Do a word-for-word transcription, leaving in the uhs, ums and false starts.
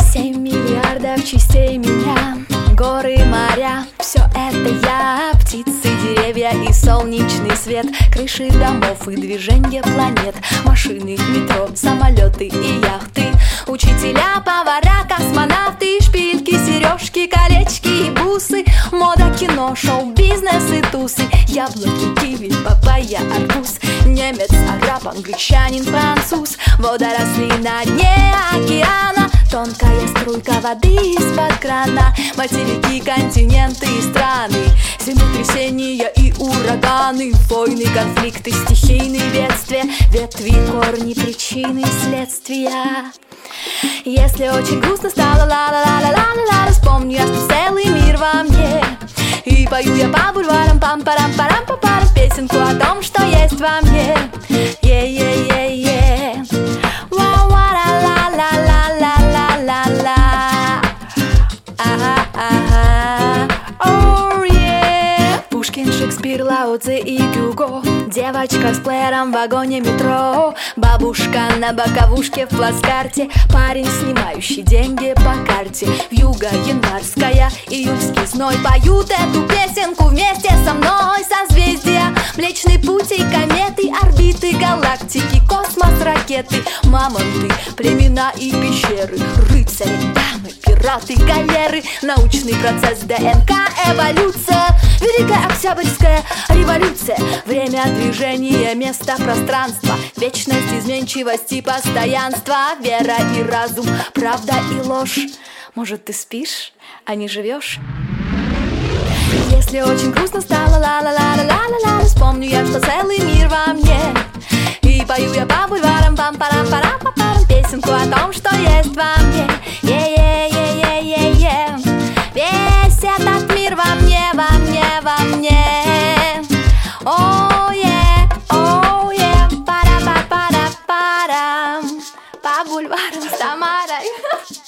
Семь миллиардов частей меня, горы, моря, все это я. Птицы, деревья и солнечный свет, крыши домов и движение планет, машины, метро, самолеты и яхты, учителя, повара, космонавты, шпильки, сережки, колечки и бусы, мода, кино, шоу-бизнес и тусы, яблоки, киви, папайя, арбуз, немец, араб, англичанин, француз, водоросли на дне океана, тонкая струйка воды из-под крана, материки, континенты и страны, землетрясения и ураганы, войны, конфликты, стихийные бедствия, ветви, корни, причины, следствия. Если очень грустно стало, ла-ла-ла-ла-ла-ла-ла, вспомню я, что целый мир во мне, и пою я по бульварам, пам-парам-парам-па-парам, песенку о том, что есть во мне. Е-е-е-е, ла-ла-ла-ла-ла-ла-ла-ла, ага-ага, оу, е. Пушкин, Шекспир, Лао Цзэ и Гюго, девочка с плеером в вагоне метро, бабушка на боковушке в плацкарте, парень, снимающий деньги по карте, вьюга январская, июльский зной, поют эту песенку вместе со мной. Созвездия, Млечный Путь и кометы, орбиты, галактики, космос, ракеты, мамонты, племена и пещеры, рыцари, дамы, пираты, галеры, научный процесс, ДНК, эволюция, Великая Октябрьская революция, время движения, место, пространство, вечность, изменчивость и постоянство, вера и разум, правда и ложь. Может, ты спишь, а не живешь? Если очень грустно стало, ла-ла-ла-ла-ла-ла-ла, вспомню я, что целый мир во мне, и пою я по бульварам, пам-парам-парам-па-парам, песенку о том, что есть во мне. Е-е-е-е-е-е, весь этот мир во мне, во мне, во мне. О-е, о-е, пара-па-пара-парам, по бульварам с Тамарой.